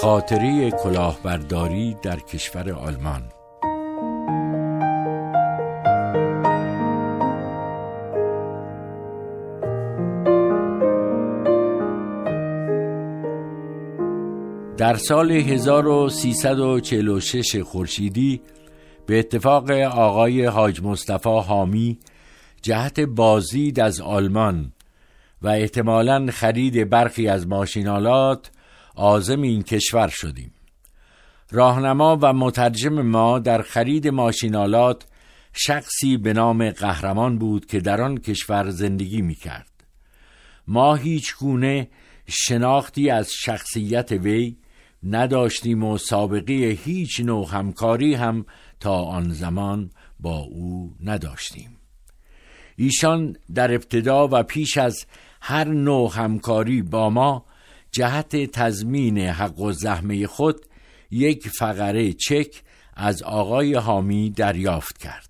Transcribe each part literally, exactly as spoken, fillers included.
خاطره کلاهبرداری در کشور آلمان. در سال هزار و سیصد و چهل و شش خورشیدی به اتفاق آقای حاج مصطفی حامی جهت بازدید از آلمان و احتمالاً خرید برخی از ماشین‌آلات عازم این کشور شدیم. راهنما و مترجم ما در خرید ماشین‌آلات شخصی به نام قهرمان بود که در آن کشور زندگی می‌کرد. ما هیچ گونه شناختی از شخصیت وی نداشتیم و سابقه هیچ نوع همکاری هم تا آن زمان با او نداشتیم. ایشان در ابتدا و پیش از هر نوع همکاری با ما جهت تضمین حق و زحمه خود یک فقره چک از آقای حامی دریافت کرد.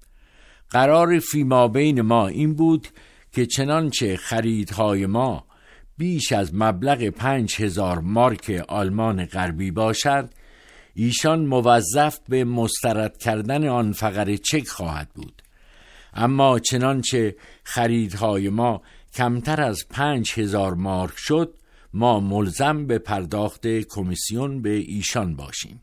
قرار فیما بین ما این بود که چنانچه خریدهای ما بیش از مبلغ پنج هزار مارک آلمان غربی باشد، ایشان موظف به مسترد کردن آن فقره چک خواهد بود. اما چنانچه خریدهای ما کمتر از پنج هزار مارک شد، ما ملزم به پرداخت کمیسیون به ایشان باشیم.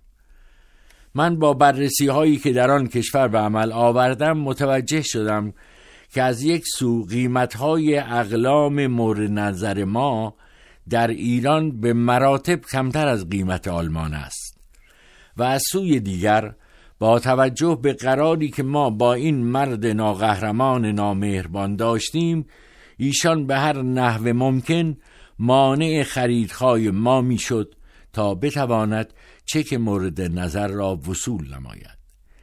من با بررسی هایی که در آن کشور به عمل آوردم متوجه شدم که از یک سو قیمت‌های اقلام مورد نظر ما در ایران به مراتب کمتر از قیمت آلمان است و از سوی دیگر با توجه به قراری که ما با این مرد ناقهرمان نامهربان داشتیم، ایشان به هر نحو ممکن مانع خریدهای ما میشد تا بتواند چک مورد نظر را وصول نماید.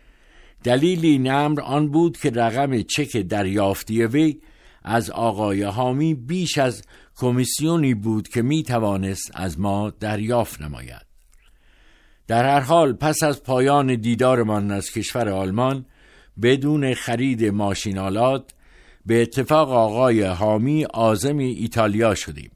دلیل این امر آن بود که رقم چک دریافتی وی از آقای حامی بیش از کمیسیونی بود که می توانست از ما دریافت نماید. در هر حال پس از پایان دیدارمان از کشور آلمان بدون خرید ماشین‌آلات به اتفاق آقای حامی عازم ایتالیا شدیم.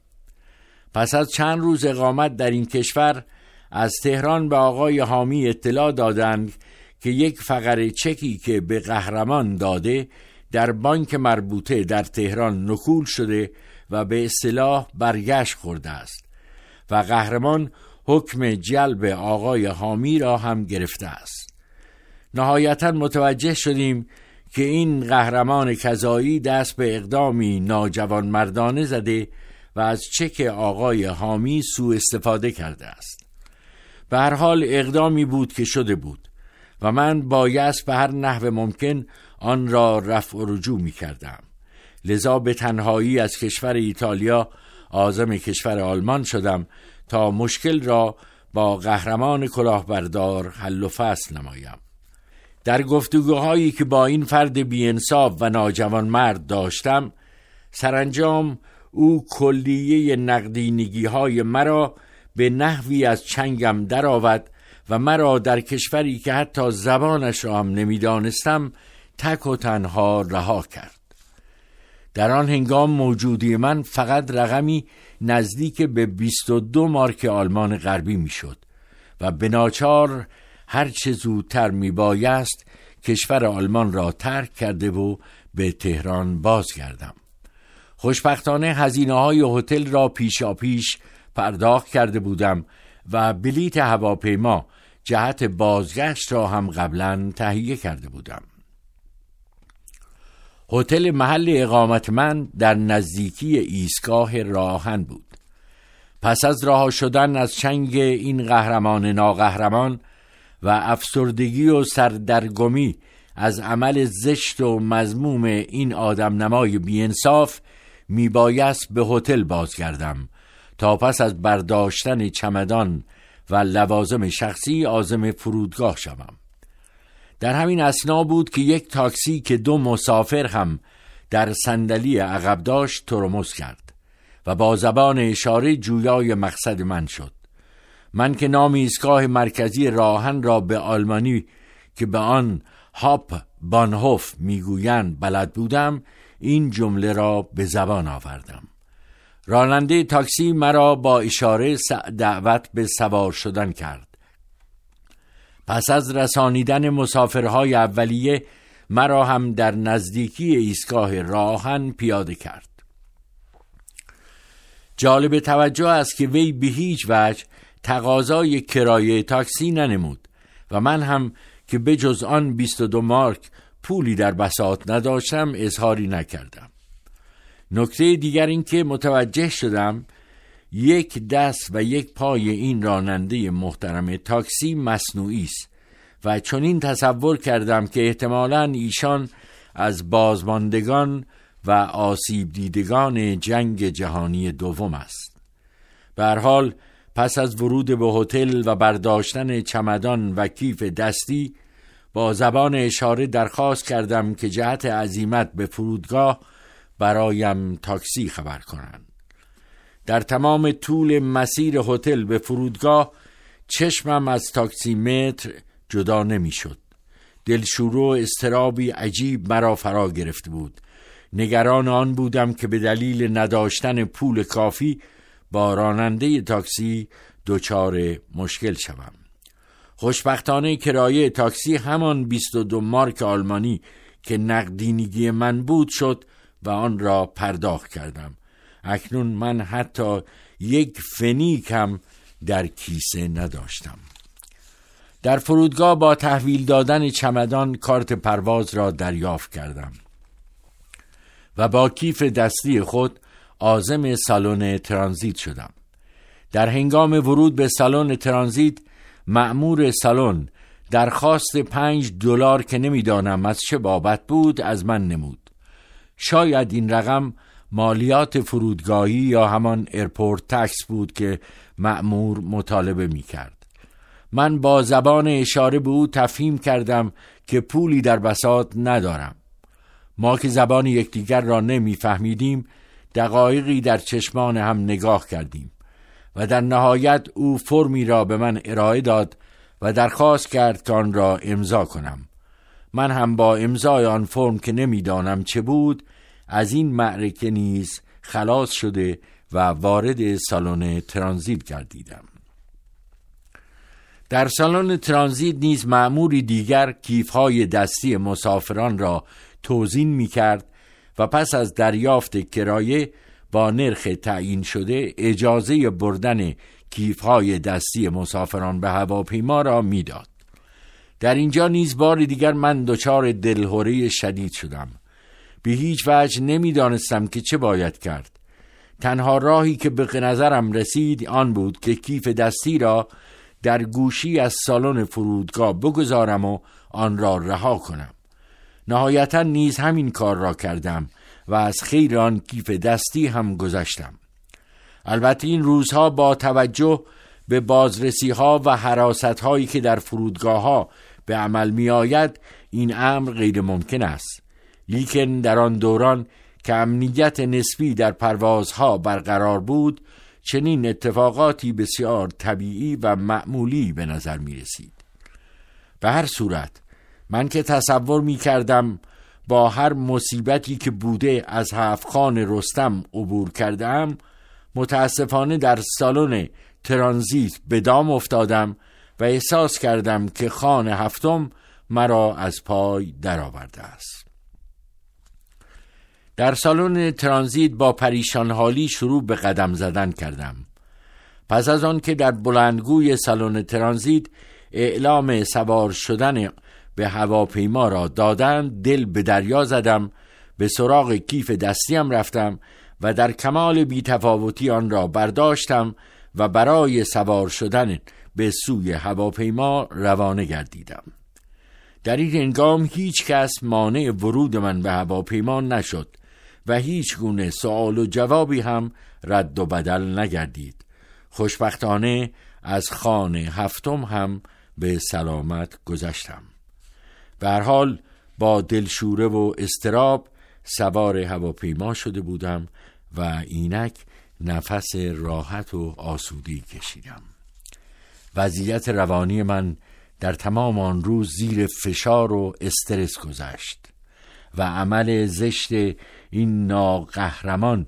پس از چند روز اقامت در این کشور از تهران به آقای حامی اطلاع دادند که یک فقره چکی که به قهرمان داده در بانک مربوطه در تهران نقول شده و به اصطلاح برگشت خورده است و قهرمان حکم جلب آقای حامی را هم گرفته است. نهایتاً متوجه شدیم که این قهرمان کذایی دست به اقدامی ناجوانمردانه زده و از چک آقای حامی سوء استفاده کرده است. به هر حال اقدامی بود که شده بود و من بایست به هر نحو ممکن آن را رفع و رجوع می کردم. لذا به تنهایی از کشور ایتالیا عازم کشور آلمان شدم تا مشکل را با قهرمان کلاهبردار حل و فصل نمایم. در گفتگوهایی که با این فرد بی‌انصاف و ناجوان مرد داشتم، سرانجام او کلیه نقدینگی های مرا به نحوی از چنگم درآورد و مرا در کشوری که حتی زبانش را هم نمیدانستم تک و تنها رها کرد. در آن هنگام موجودی من فقط رقمی نزدیک به بیست و دو مارک آلمان غربی میشد و به ناچار هر چه زودتر می بایست کشور آلمان را ترک کرده و به تهران بازگردم. خوشبختانه هزینه‌های هتل را پیشا پیش پرداخت کرده بودم و بلیط هواپیما جهت بازگشت را هم قبلا تهیه کرده بودم. هتل محل اقامت من در نزدیکی ایستگاه راهن بود. پس از رها شدن از چنگ این قهرمان ناقهرمان و افسردگی و سردرگمی از عمل زشت و مذموم این آدم نمای بی‌انصاف می بایست به هتل بازگردم تا پس از برداشتن چمدان و لوازم شخصی عازم فرودگاه شوم. در همین اثنا بود که یک تاکسی که دو مسافر هم در صندلی عقب داشت ترمز کرد و با زبان اشاره جویای مقصد من شد. من که نام ایستگاه مرکزی راهن را به آلمانی که به آن هاپ بانهوف میگویند بلد بودم، این جمله را به زبان آوردم. راننده تاکسی مرا با اشاره دعوت به سوار شدن کرد. پس از رسانیدن مسافرهای اولیه مرا هم در نزدیکی ایستگاه راهن پیاده کرد. جالب توجه است که وی به هیچ وجه تقاضای کرایه تاکسی ننمود و من هم که به جز آن بیست و دو مارک پولی در بساط نداشتم اظهاری نکردم. نکته دیگر این که متوجه شدم یک دست و یک پای این راننده محترم تاکسی مصنوعی است و چنین تصور کردم که احتمالاً ایشان از بازماندگان و آسیب دیدگان جنگ جهانی دوم است. به هر حال پس از ورود به هتل و برداشتن چمدان و کیف دستی با زبان اشاره درخواست کردم که جهت عزیمت به فرودگاه برایم تاکسی خبر کنند. در تمام طول مسیر هتل به فرودگاه چشمم از تاکسی متر جدا نمی شد. دلشوره و اضطرابی عجیب مرا فرا گرفته بود. نگران آن بودم که به دلیل نداشتن پول کافی با راننده تاکسی دچار مشکل شوم. خوشبختانه کرایه تاکسی همان بیست و دو مارک آلمانی که نقدینگی من بود شد و آن را پرداخت کردم. اکنون من حتی یک فنیک هم در کیسه نداشتم. در فرودگاه با تحویل دادن چمدان کارت پرواز را دریافت کردم و با کیف دستی خود عازم سالن ترانزیت شدم. در هنگام ورود به سالن ترانزیت مأمور سالن درخواست پنج دلار که نمیدانم از چه بابت بود از من نمود. شاید این رقم مالیات فرودگاهی یا همان ایرپورت تکس بود که مأمور مطالبه می کرد. من با زبان اشاره به او تفهیم کردم که پولی در بساط ندارم. ما که زبان یکدیگر را نمی فهمیدیم دقایقی در چشمان هم نگاه کردیم و در نهایت او فرمی را به من ارائه داد و درخواست کرد که آن را امضا کنم. من هم با امضای آن فرم که نمیدانم چه بود از این معرکه نیز خلاص شده و وارد سالن ترانزیت گردیدم. در سالن ترانزیت نیز مأموری دیگر کیف‌های دستی مسافران را توزیع می‌کرد و پس از دریافت کرایه با نرخ تعیین شده اجازه بردن کیف‌های دستی مسافران به هواپیما را می‌داد. در اینجا نیز بار دیگر من دچار دلهره شدید شدم. به هیچ وجه نمی‌دانستم که چه باید کرد. تنها راهی که به نظرم رسید آن بود که کیف دستی را در گوشی از سالن فرودگاه بگذارم و آن را رها کنم. نهایتا نیز همین کار را کردم و از خیر آن کیف دستی هم گذشتم. البته این روزها با توجه به بازرسی ها و حراست هایی که در فرودگاه ها به عمل می آید این امر غیر ممکن است. لیکن در آن دوران که امنیت نسبی در پروازها برقرار بود چنین اتفاقاتی بسیار طبیعی و معمولی به نظر می رسید. به هر صورت من که تصور می کردم با هر مصیبتی که بوده از هفت‌خوان رستم عبور کردم، متاسفانه در سالن ترانزیت به دام افتادم و احساس کردم که خان هفتم مرا از پای درآورده است. در سالن ترانزیت با پریشان حالی شروع به قدم زدن کردم. پس از آن که در بلندگوی سالن ترانزیت اعلام سوار شدن به هواپیما را دادند دل به دریا زدم، به سراغ کیف دستیم رفتم و در کمال بی‌تفاوتی آن را برداشتم و برای سوار شدن به سوی هواپیما روانه گردیدم. در این هنگام هیچ کس مانع ورود من به هواپیما نشد و هیچ گونه سوال و جوابی هم رد و بدل نگردید. خوشبختانه از خان هفتم هم به سلامت گذشتم. به هر حال با دلشوره و اضطراب سوار هواپیما شده بودم و اینک نفس راحت و آسودگی کشیدم. وضعیت روانی من در تمام آن روز زیر فشار و استرس گذشت و عمل زشت این ناقهرمان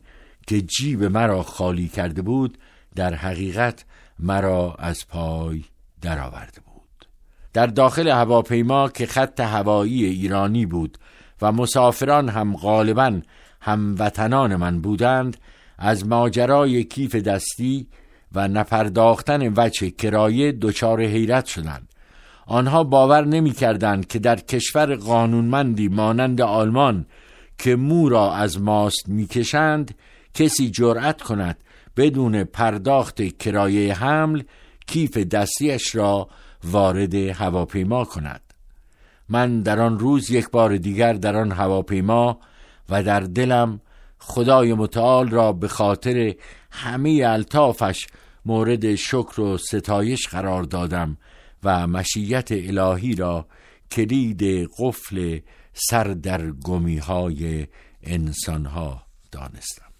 که جیب مرا خالی کرده بود در حقیقت مرا از پای درآورده بود. در داخل هواپیما که خط هوایی ایرانی بود و مسافران هم غالباً هموطنان من بودند، از ماجرای کیف دستی و نپرداختن وجه کرایه دچار حیرت شدند. آنها باور نمی کردند که در کشور قانونمندی مانند آلمان که مو را از ماست می کشند کسی جرأت کند بدون پرداخت کرایه حمل کیف دستیش را وارد هواپیما کند. من در آن روز یک بار دیگر در آن هواپیما و در دلم خدای متعال را به خاطر همه الطافش مورد شکر و ستایش قرار دادم و مشیت الهی را کلید قفل سردرگمی های انسان ها دانستم.